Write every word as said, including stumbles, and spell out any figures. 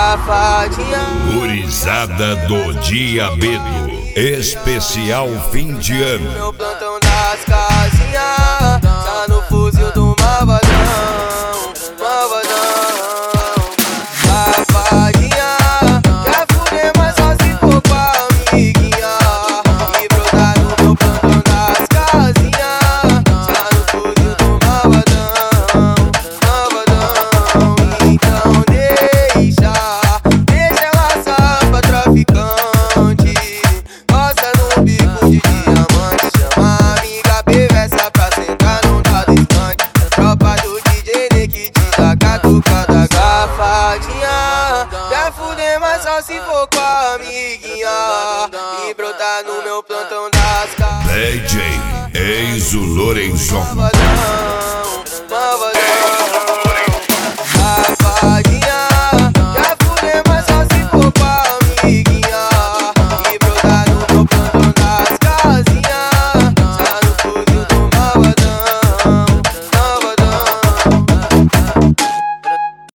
safadinha. Gurizada do Diabedo, especial fim de ano. Meu plantão das casinhas, tá no fuzil do malvadão, malvadão. Safadinha, quer fuder, mas só se for com a amiguinha. E brotar no meu plantão das casinhas, tá no fuzil do malvadão, malvadão. Então deixa, deixa ela safa traficante. Gosta no bico de diamante, chama a amiga perversa pra sentar no dado instante. Tropa do D J Nick te dá catucada. Safadinha, quer fuder, mas só se for com a amiguinha. E brotar no meu plantão das casas. D J Enzo Lorenzon. Malvadão, malvadão.